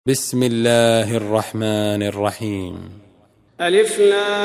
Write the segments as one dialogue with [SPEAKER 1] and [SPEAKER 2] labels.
[SPEAKER 1] بسم الله الرحمن الرحيم.
[SPEAKER 2] ألف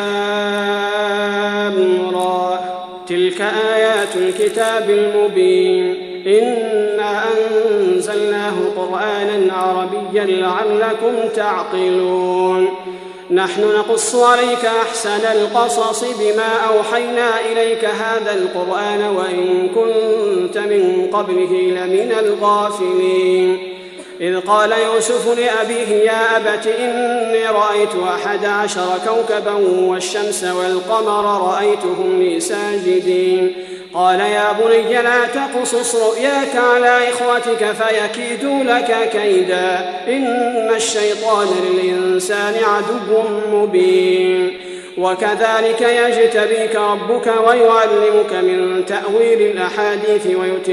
[SPEAKER 2] لام را، تلك آيات الكتاب المبين. إنا أنزلناه قرآنا عربيا لعلكم تعقلون. نحن نقص عليك أحسن القصص بما أوحينا إليك هذا القرآن وإن كنت من قبله لمن الغافلين. إذ قال يوسف لأبيه يا أبت إني رأيت 11 كوكبا والشمس والقمر رأيتهم لي ساجدين. قال يا بني لا تقصص رؤياك على إخوتك فيكيدوا لك كيدا، إن الشيطان للإنسان عدو مبين. وكذلك يجتبيك ربك ويعلمك من تأويل الأحاديث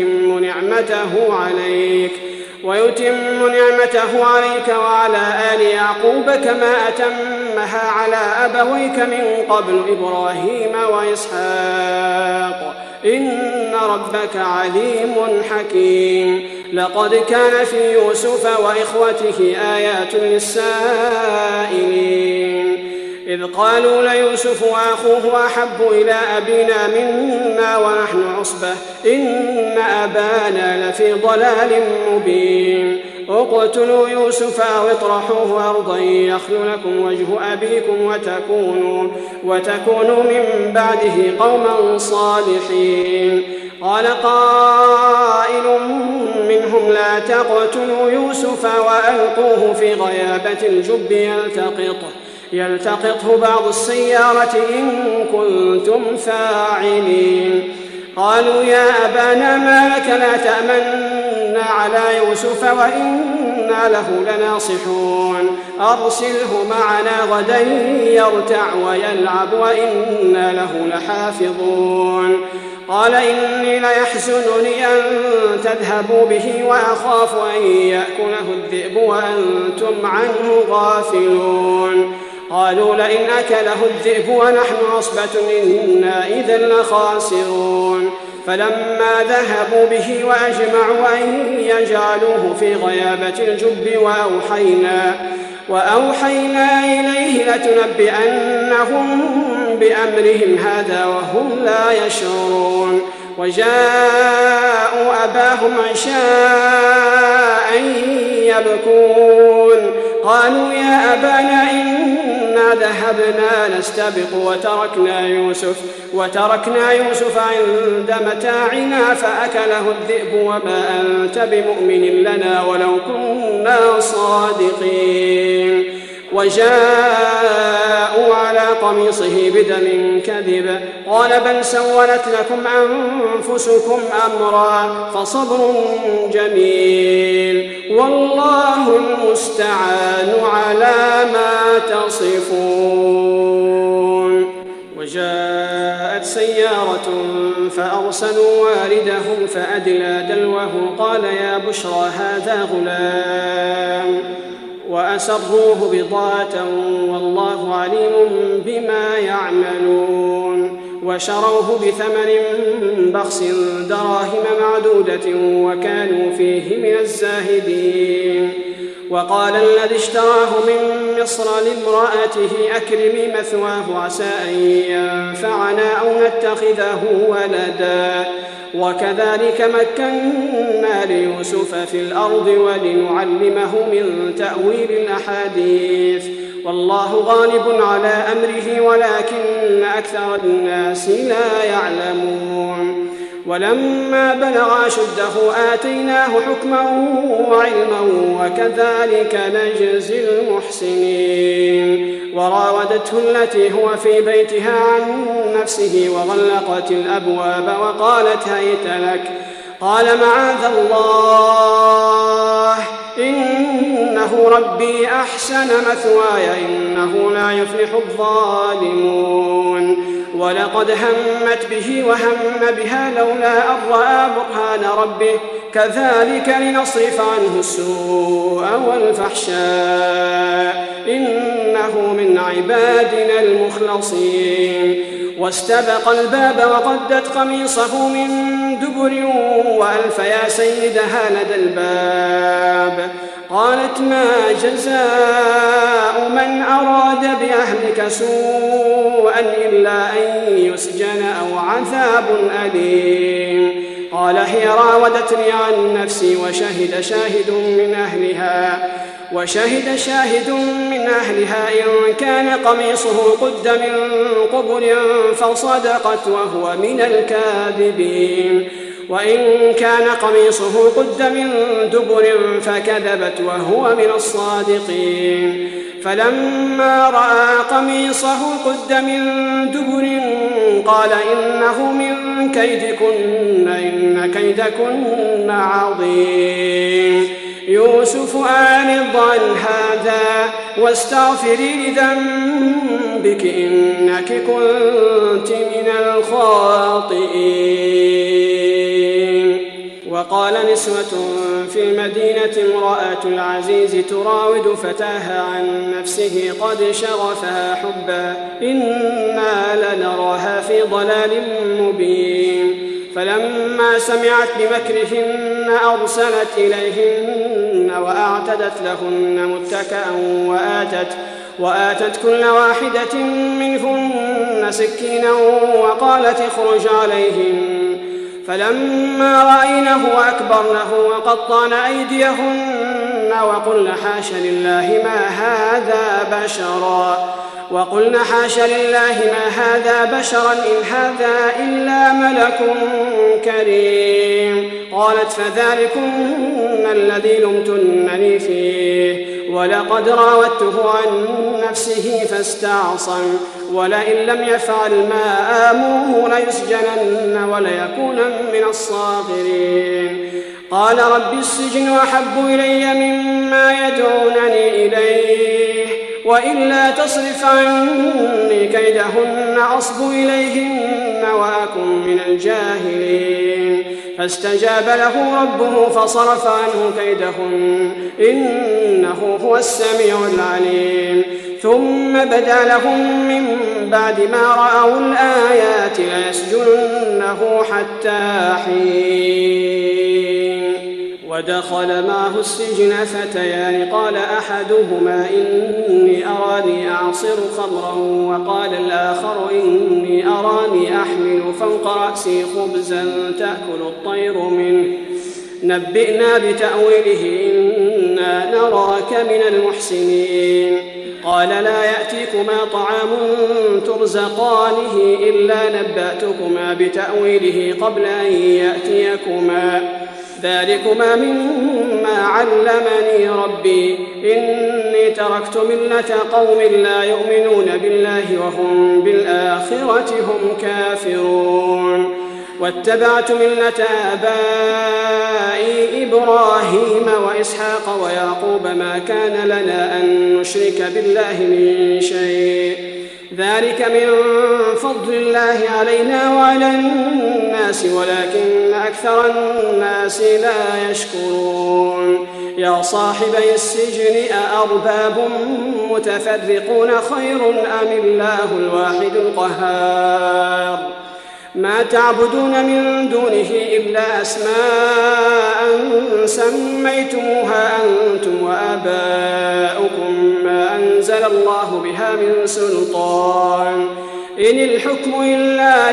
[SPEAKER 2] ويتم نعمته عليك وعلى آل يعقوب كما أتمها على أبويك من قبل إبراهيم وإسحاق، إن ربك عليم حكيم. لقد كان في يوسف وإخوته آيات للسائلين، إذ قالوا ليوسف وأخوه أحب إلى أبينا منا ونحن عصبة إن أبانا لفي ضلال مبين. اقتلوا يوسف أو اطرحوه أرضا يخل لكم وجه أبيكم وتكونوا من بعده قوما صالحين. قال قائل منهم لا تقتلوا يوسف وألقوه في غيابة الجب يلتقطه بعض السيارة إن كنتم فاعلين. قالوا يا أبانا ما لك لا تأمنا على يوسف وإنا له لناصحون، أرسله معنا غدا يرتع ويلعب وإنا له لحافظون. قال إني ليحزنني أن تذهبوا به وأخاف أن يأكله الذئب وأنتم عنه غافلون. قالوا لئن أكله الذئب ونحن عصبة إنا إذا لخاسرون. فلما ذهبوا به وأجمعوا أن يجعلوه في غيابة الجب وأوحينا إليه لتنبئنهم بأمرهم هذا وهم لا يشعرون. وجاءوا أباهم عشاء يبكون. قالوا يا أبانا إنا ذهبنا نستبق وتركنا يوسف عند متاعنا فأكله الذئب وما أنت بمؤمن لنا ولو كنا صادقين. وجاءوا على قميصه بدم كذب قال بل سولت لكم أنفسكم أمرا فصبر جميل والله المستعان على ما تصفون. وجاءت سيارة فأرسلوا واردهم فأدلى دلوه قال يا بشرى هذا غلام وأسروه بضاعة والله عليم بما يعملون. وشروه بثمن بخس دراهم معدودة وكانوا فيه من الزاهدين. وقال الذي اشتراه من مصر لامرأته أكرمي مثواه عسى أن ينفعنا أو نتخذه ولدا. وكذلك مكنا ليوسف في الأرض ولنعلمه من تأويل الأحاديث والله غالب على أمره ولكن أكثر الناس لا يعلمون. ولما بلغ أشده آتيناه حكما وعلما وكذلك نجزي المحسنين. وراودته التي هو في بيتها عن نفسه وغلقت الأبواب وقالت هيت لك قال معاذ الله إنه ربي أحسن مثواي إنه لا يفلح الظالمون. ولقد همت به وهم بها لولا أن رأى برهان ربه كذلك لنصرف عنه السوء والفحشاء إنه من عبادنا المخلصين. واستبق الباب وقدت قميصه من دبر وألف يا سيدها لدى الباب قالت ما جزاء من أراد بأهلك سوءا إلا أن يسجن أو عذاب أليم قال هي راودتني عن نفسي وشهد شاهد من أهلها إن كان قميصه قد من قبل فصدقت وهو من الكاذبين وإن كان قميصه قد من دبر فكذبت وهو من الصادقين فلما رأى قميصه قد من دبر قال إنه من كيدكن إن كيدكن عظيم يوسف أعرض عن هذا واستغفري لذنبك إنك كنت من الخاطئين. وقال نسوة في المدينة امرأة العزيز تراود فتاها عن نفسه قد شغفها حبا إنا لنراها في ضلال مبين فلما سمعت بمكرهن أرسلت إليهن وأعتدت لهن متكأ وآتت كل واحدة منهن سكينا وقالت اخرج عليهن فلما رأينه أكبرنه وقطعن أيديهن وقلن حاش لله ما هذا بشرا إن هذا إلا ملك كريم قالت فذلكن الذي لمتنني فيه ولقد راودته عن نفسه فاستعصم ولئن لم يفعل ما آمره ليسجنن وليكونن من الصاغرين قال رب السجن أحب إلي مما يدعونني إليه وإلا تصرف عني كيدهن أصب إليهن وأكن من الجاهلين فاستجاب له ربه فصرف عنه كيدهن إنه هو السميع العليم ثم بدا لهم من بعد ما رأوا الآيات ليسجننه حتى حين ودخل معه السجن فتيان قال أحدهما إني أراني أعصر خمرا وقال الآخر إني أراني أحمل فوق رأسي خبزا تأكل الطير منه نبئنا بتأويله إنا نراك من المحسنين قال لا يأتيكما طعام ترزقانه إلا نبأتكما بتأويله قبل أن يأتيكما ذلكما مما علمني ربي إني تركت ملة قوم لا يؤمنون بالله وهم بالآخرة هم كافرون واتبعت ملة آبائي إبراهيم وإسحاق ويعقوب ما كان لنا أن نشرك بالله من شيء ذلك من فضل الله علينا وعلى الناس ولكن أكثر الناس لا يشكرون يا صاحبي السجن أأرباب متفرقون خير أم الله الواحد القهار ما تعبدون من دونه إلا أسماء سميتموها أنتم وآباؤكم ما أنزل الله بها من سلطان إن الحكم إلا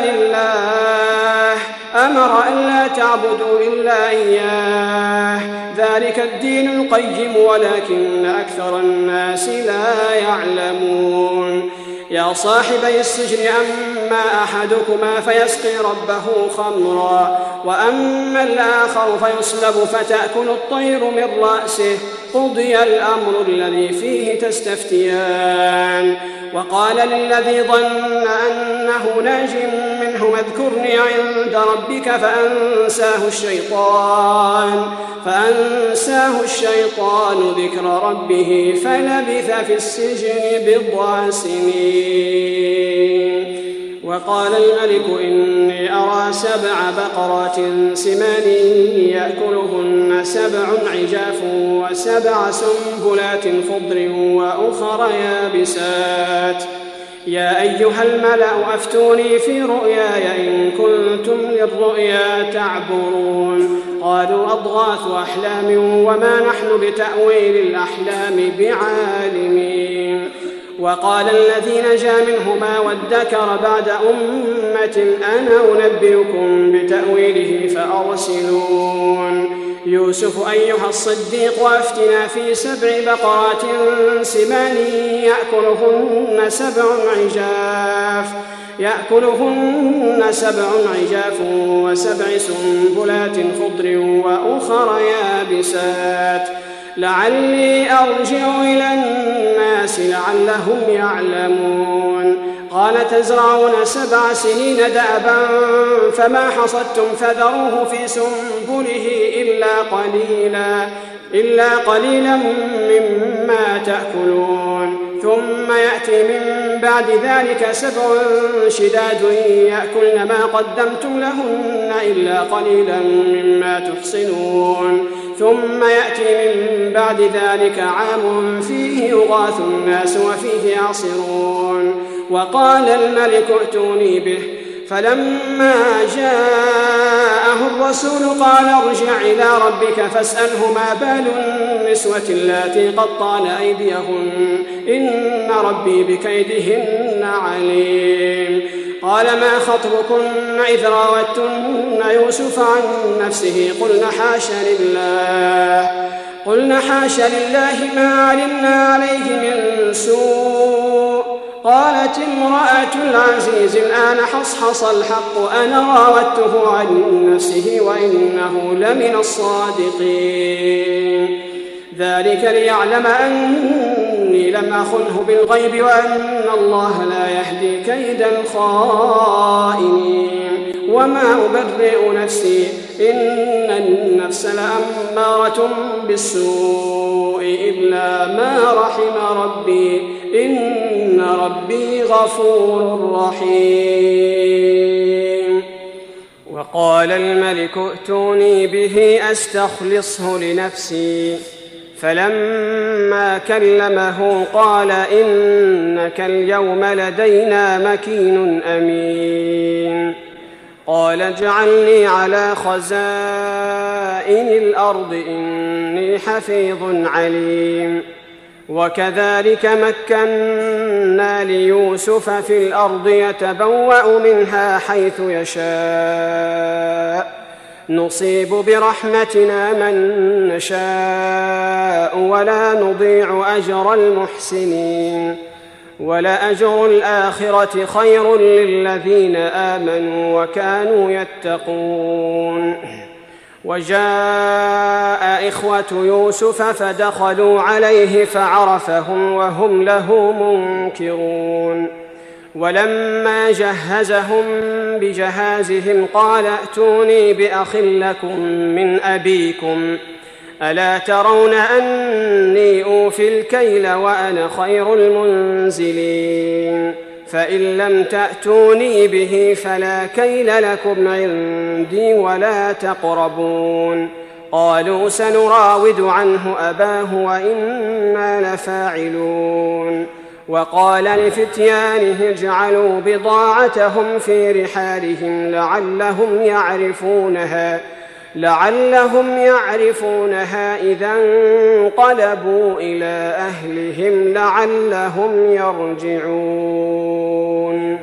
[SPEAKER 2] لله أمر أن لا تعبدوا إلا إياه ذلك الدين القيم ولكن أكثر الناس لا يعلمون يا صاحبي السجن أما أحدكما فيسقي ربه خمرا وأما الآخر فيصلب فتأكل الطير من رأسه قضي الأمر الذي فيه تستفتيان وقال للذي ظن أنه ناج منه اذكرني عند ربك فأنساه الشيطان ذكر ربه فلبث في السجن بضع سنين وقال الملك إني أرى 7 بقرات سمان يأكلهن 7 عجاف و7 سنبلات خضر وأخر يابسات يا أيها الملأ أفتوني في رؤياي إن كنتم للرؤيا تعبرون قالوا أضغاث أحلام وما نحن بتأويل الأحلام بعالمين وقال الذي نجا منهما وادكر بعد أمة أنا أنبئكم بتأويله فأرسلون يوسف أيها الصديق وافتنا في 7 بقرات سمان يأكلهن 7 عجاف و7 سنبلات خضر وأخر يابسات لعلي أرجع إلى الناس لعلهم يعلمون قال تزرعون 7 سنين دأبا فما حصدتم فذروه في سنبله إلا قليلا مما تأكلون ثم يأتي من بعد ذلك 7 شداد يأكلن ما قدمتم لهن إلا قليلا مما تحصنون ثم يأتي من بعد ذلك عام فيه يغاث الناس وفيه يعصرون وقال الملك ائتوني به فلما جاءه الرسول قال ارجع إلى ربك فاسأله ما بال النسوة اللاتي قطعن أيديهن إن ربي بكيدهن عليم قال ما خطبكن إذ راوتن يوسف عن نفسه قلنا حاش لله ما علمنا عليه من سوء قالت امرأة العزيز الآن حصحص الحق أنا راودته عن نفسه وإنه لمن الصادقين ذلك ليعلم أني لم أخنه بالغيب وأن الله لا يهدي كيد الخائنين وما أبرئ نفسي إن النفس لأمارة بالسوء إلا ما رحم ربي إن ربي غفور رحيم وقال الملك ائتوني به أستخلصه لنفسي فلما كلمه قال إنك اليوم لدينا مكين أمين قال اجعلني على خزائن الأرض إني حفيظ عليم وكذلك مكنا ليوسف في الأرض يتبوأ منها حيث يشاء نصيب برحمتنا من نشاء ولا نضيع أجر المحسنين ولأجر الآخرة خير للذين آمنوا وكانوا يتقون وجاء إخوة يوسف فدخلوا عليه فعرفهم وهم له منكرون ولما جهزهم بجهازهم قال ائتوني بأخ لكم من أبيكم ألا ترون أني أوفي الكيل وأنا خير المنزلين فإن لم تأتوني به فلا كيل لكم عندي ولا تقربون قالوا سنراود عنه أباه وإنا لفاعلون وقال لفتيانه اجعلوا بضاعتهم في رحالهم لعلهم يعرفونها إذا انقلبوا إلى أهلهم لعلهم يرجعون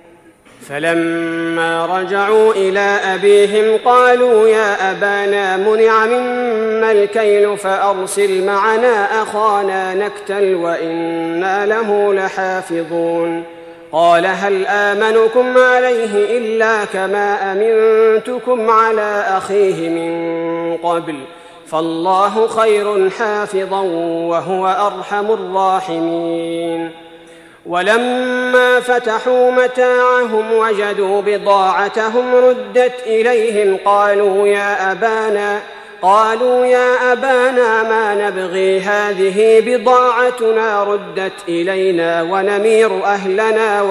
[SPEAKER 2] فلما رجعوا إلى أبيهم قالوا يا أبانا منع منا الكيل فأرسل معنا أخانا نكتل وإنا له لحافظون قال هل آمنكم عليه إلا كما أمنتكم على أخيه من قبل فالله خير حافظا وهو أرحم الراحمين ولما فتحوا متاعهم وجدوا بضاعتهم ردت إليهم قالوا يا أبانا ما نبغي هذه بضاعتنا ردت إلينا ونمير أهلنا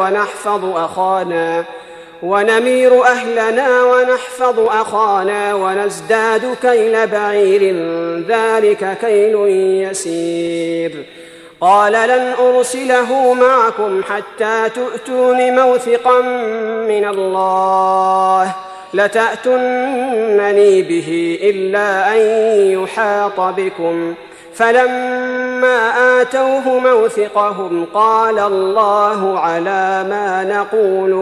[SPEAKER 2] ونحفظ أخانا ونزداد كيل بعير ذلك كيل يسير قال لن أرسله معكم حتى تؤتون موثقا من الله لتأتونني به إلا أن يحاط بكم. فلما آتوه موثقهم قال الله على ما نقول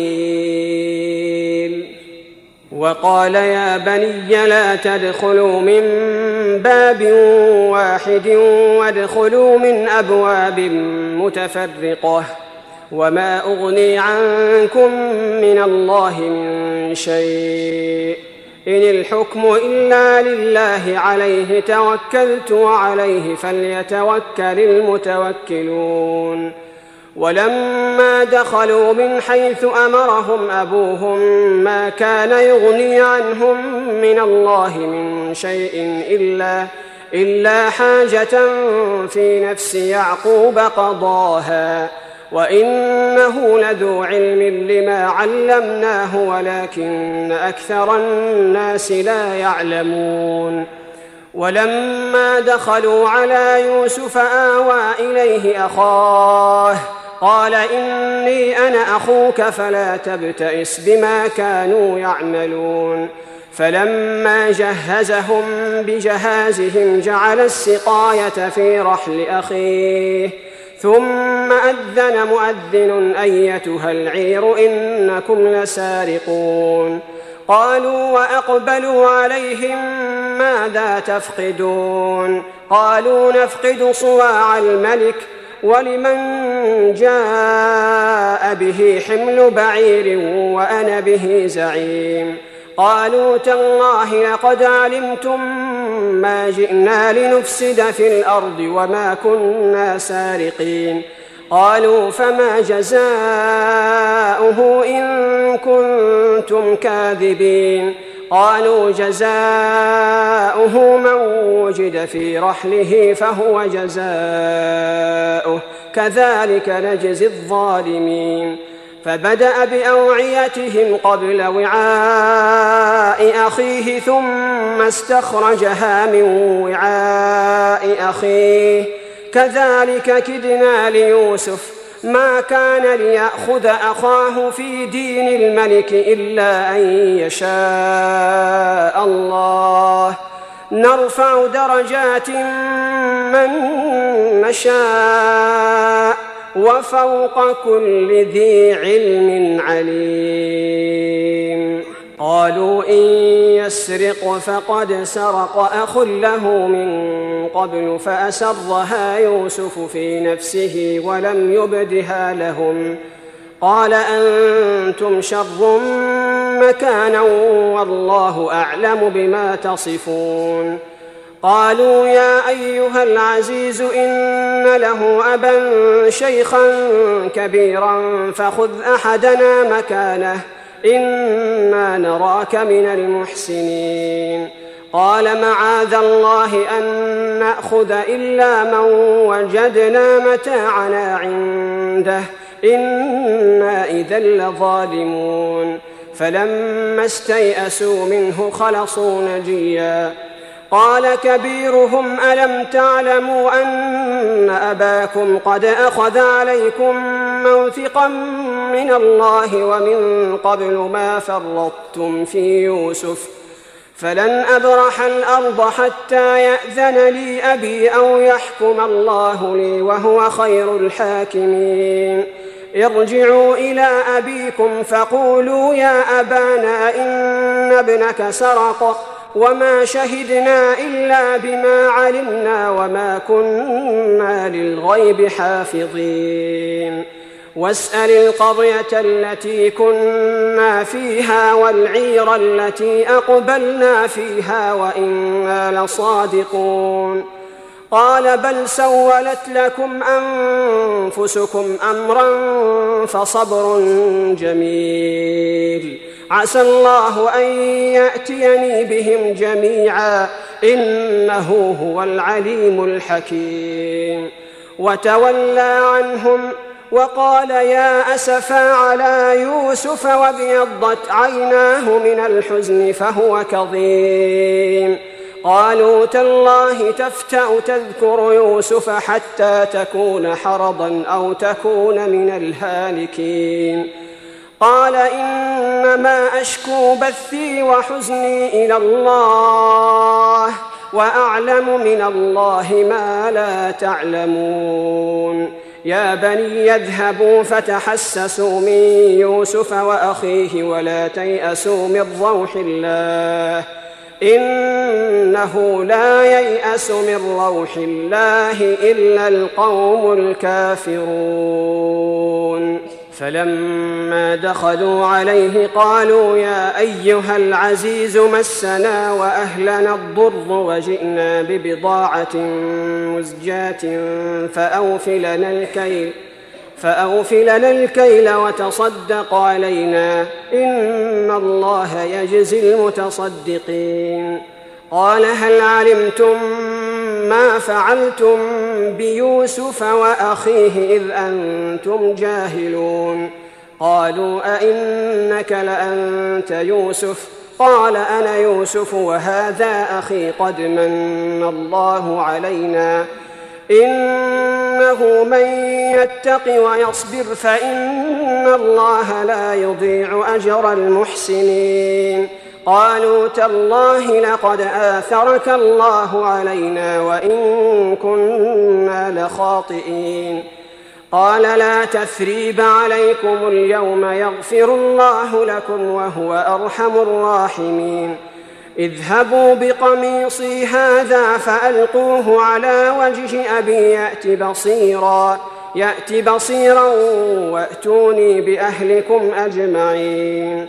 [SPEAKER 2] وكيل. وقال يا بني لا تدخلوا من باب واحد وادخلوا من أبواب متفرقة وما أغني عنكم من الله من شيء إن الحكم إلا لله عليه توكلت وعليه فليتوكل المتوكلون. ولما دخلوا من حيث أمرهم أبوهم ما كان يغني عنهم من الله من شيء إلا حاجة في نفس يعقوب قضاها وإنه لذو علم لما علمناه ولكن أكثر الناس لا يعلمون. ولما دخلوا على يوسف آوى إليه أخاه قال إني أنا أخوك فلا تبتئس بما كانوا يعملون. فلما جهزهم بجهازهم جعل السقاية في رحل أخيه ثم أذن مؤذن أيتها العير إنكم لسارقون. قالوا وأقبلوا عليهم ماذا تفقدون؟ قالوا نفقد صواع الملك ولمن جاء به حمل بعير وأنا به زعيم. قالوا تالله لقد علمتم ما جئنا لنفسد في الأرض وما كنا سارقين. قالوا فما جزاؤه إن كنتم كاذبين؟ قالوا جزاؤه من وجد في رحله فهو جزاؤه كذلك نجزي الظالمين. فبدأ بأوعيتهم قبل وعاء أخيه ثم استخرجها من وعاء أخيه كذلك كدنا ليوسف ما كان ليأخذ أخاه في دين الملك إلا أن يشاء الله نرفع درجات من نشاء وفوق كل ذي علم عليم. قالوا إن يسرق فقد سرق أخ له من قبل فأسرها يوسف في نفسه ولم يبدها لهم. قال أنتم شر مكانا والله أعلم بما تصفون. قالوا يا أيها العزيز إن له أبا شيخا كبيرا فخذ أحدنا مكانه إنا نراك من المحسنين. قال معاذ الله أن نأخذ إلا من وجدنا متاعنا عنده إنا إذا لظالمون. فلما استيئسوا منه خلصوا نجيا. قال كبيرهم ألم تعلموا أن أباكم قد أخذ عليكم موثقا من الله ومن قبل ما فرطتم في يوسف فلن أبرح الأرض حتى يأذن لي أبي أو يحكم الله لي وهو خير الحاكمين. ارجعوا إلى أبيكم فقولوا يا أبانا إن ابنك سرق وما شهدنا إلا بما علمنا وما كنا للغيب حافظين. واسأل القرية التي كنا فيها والعير التي أقبلنا فيها وإنا لصادقون. قال بل سولت لكم أنفسكم أمرا فصبر جميل عسى الله أن يأتيني بهم جميعا إنه هو العليم الحكيم. وتولى عنهم وقال يا أسفا على يوسف وابيضت عيناه من الحزن فهو كظيم. قالوا تالله تفتأ تذكر يوسف حتى تكون حرضا أو تكون من الهالكين قال إنما أشكو بثي وحزني إلى الله وأعلم من الله ما لا تعلمون يا بني يذهبوا فتحسسوا من يوسف وأخيه ولا تيأسوا من روح الله إنه لا ييأس من روح الله إلا القوم الكافرون فلما دخلوا عليه قالوا يا أيها العزيز مسنا وأهلنا الضر وجئنا ببضاعة مزجاة فأوف لنا الكيل وتصدق علينا إن الله يجزي المتصدقين قال هل علمتم ما فعلتم بيوسف وأخيه إذ أنتم جاهلون قالوا أئنك لأنت يوسف قال أنا يوسف وهذا أخي قد من الله علينا إنه من يتق ويصبر فإن الله لا يضيع أجر المحسنين قالوا تالله لقد آثرك الله علينا وإن كنا لخاطئين قال لا تثريب عليكم اليوم يغفر الله لكم وهو أرحم الراحمين اذهبوا بقميصي هذا فألقوه على وجه أبي يأت بصيرا وأتوني بأهلكم أجمعين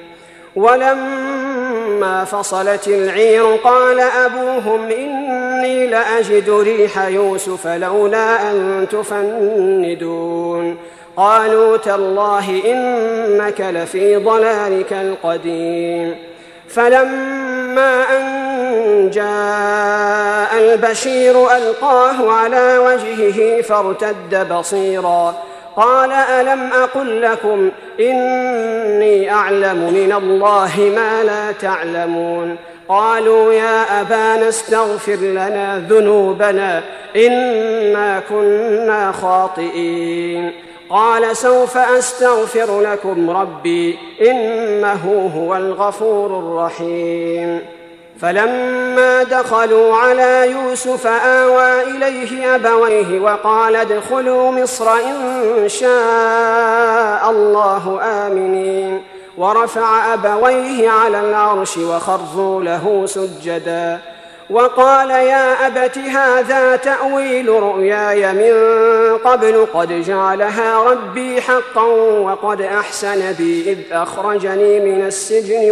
[SPEAKER 2] ولما فصلت العير قال أبوهم إني لأجد ريح يوسف لولا أن تفندون قالوا تالله إنك لفي ضلالك القديم فلما أن جاء البشير ألقاه على وجهه فارتد بصيرا قال ألم أقل لكم إني أعلم من الله ما لا تعلمون قالوا يا أبانا استغفر لنا ذنوبنا إنا كنا خاطئين قال سوف أستغفر لكم ربي إنه هو الغفور الرحيم فلما دخلوا على يوسف آوى إليه أبويه وقال ادخلوا مصر إن شاء الله آمنين ورفع أبويه على العرش وخروا له سجدا وقال يا أبت هذا تأويل رؤياي من قبل قد جعلها ربي حقا وقد أحسن بي إذ أخرجني من السجن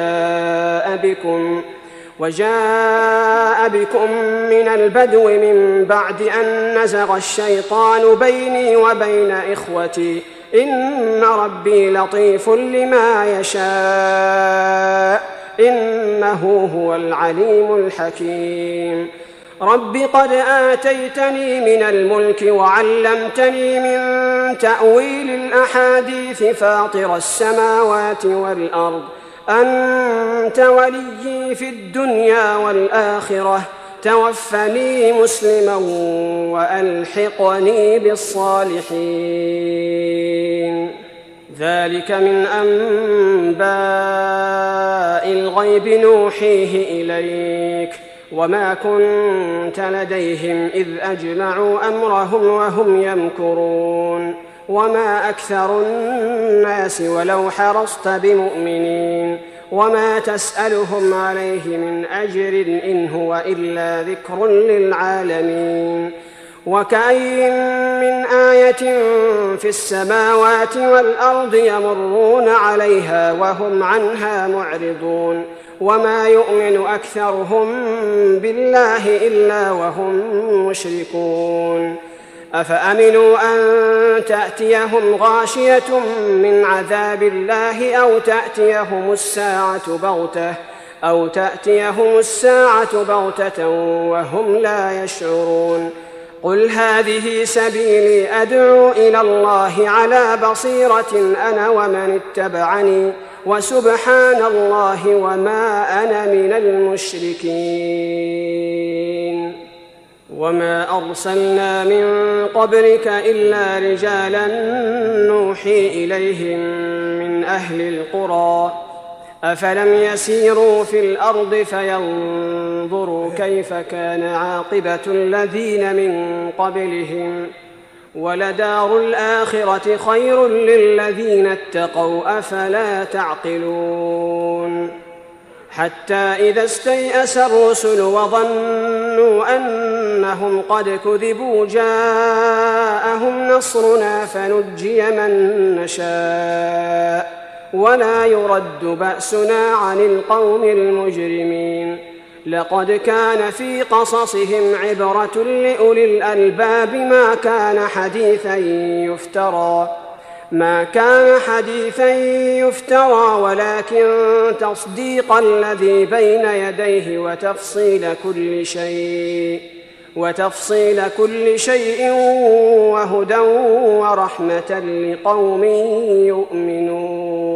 [SPEAKER 2] وجاء بكم من البدو من بعد أن نزغ الشيطان بيني وبين إخوتي إن ربي لطيف لما يشاء إنه هو العليم الحكيم رب قد آتيتني من الملك وعلمتني من تأويل الأحاديث فاطر السماوات والأرض أنت وليي في الدنيا والآخرة توفني مسلما وألحقني بالصالحين ذلك من أنباء الغيب نوحيه إليك وما كنت لديهم إذ أجمعوا أمرهم وهم يمكرون وما أكثر الناس ولو حرصت بمؤمنين وما تسألهم عليه من أجر إن هو إلا ذكر للعالمين وكأي من آية في السماوات والأرض يمرون عليها وهم عنها معرضون وما يؤمن أكثرهم بالله إلا وهم مشركون أفأمنوا أن تأتيهم غاشية من عذاب الله أو تأتيهم الساعة بغتة وهم لا يشعرون قل هذه سبيلي أدعو إلى الله على بصيرة أنا ومن اتبعني وسبحان الله وما أنا من المشركين. وما أرسلنا من قبلك إلا رجالا نوحي إليهم من أهل القرى أفلم يسيروا في الأرض فينظروا كيف كان عاقبة الذين من قبلهم ولدار الآخرة خير للذين اتقوا أفلا تعقلون. حتى إذا استيأس الرسل وظنوا أنهم قد كذبوا جاءهم نصرنا فنجي من نشاء ولا يرد بأسنا عن القوم المجرمين. لقد كان في قصصهم عبرة لأولي الألباب ما كان حديثا يفترى ولكن تصديق الذي بين يديه وتفصيل كل شيء وهدى ورحمة لقوم يؤمنون.